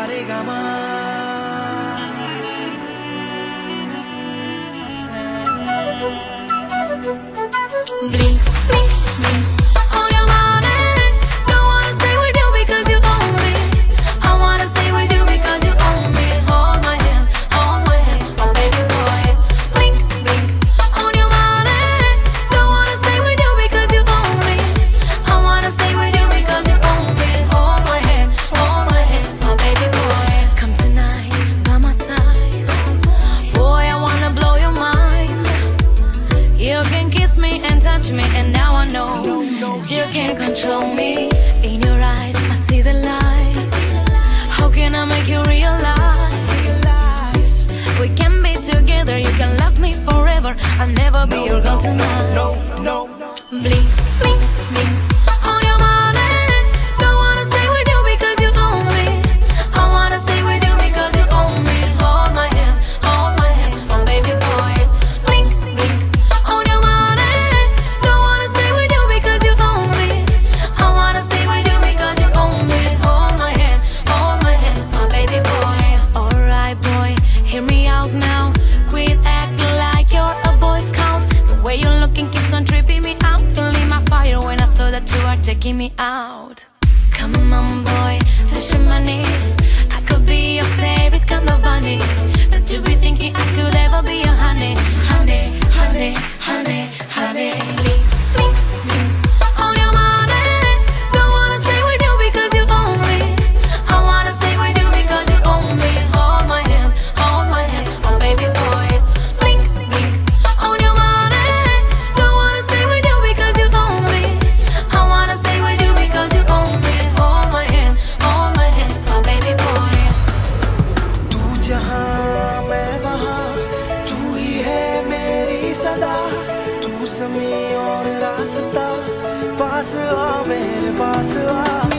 रे गा मा। Blink, blink, blink on your morning. Don't wanna stay with you because you own me. I wanna stay with you because you own me. Hold my hand, oh baby boy. Blink, blink on your morning. Don't wanna stay with you because you own me. I wanna stay with you because you own me. Hold my hand, my baby boy. Come tonight by my side. Boy, I wanna blow your mind. You can kiss me and touch me, and now I know you can't control me. In your eyes, I see the lights. How can I make you realize we can be together? You can love me forever. I'll never be your girl tonight. Blink, blink, blink on your morning. Don't wanna stay with you because you own me. I wanna stay with you because you own me. Hold my hand, oh baby boy. Blink, blink on your morning. Don't wanna stay with you because you own me. I wanna stay with you because you own me. Hold my hand, my baby boy. Alright boy, hear me out now. Quit acting like you're a Boy Scout. The way you're looking keeps on tripping me out. Feeling my fire when I saw that you are taking me out. Come on boy, flash your money. I could be your favorite kind of bunny. That you be thinking I could ever be your honey. Blink, blink, blink on your morning. Don't wanna stay with you because you own me. I wanna stay with you because you own me. Hold my hand, oh baby boy. Blink, blink on your morning. Don't wanna stay with you because you own me. I wanna stay with you because you own me. Hold my hand, my baby boy. तू जहाँ मैं वहाँ, तू ही है मेरी सदा। तू समय और रास्ता, पास आ मेरे पास आ।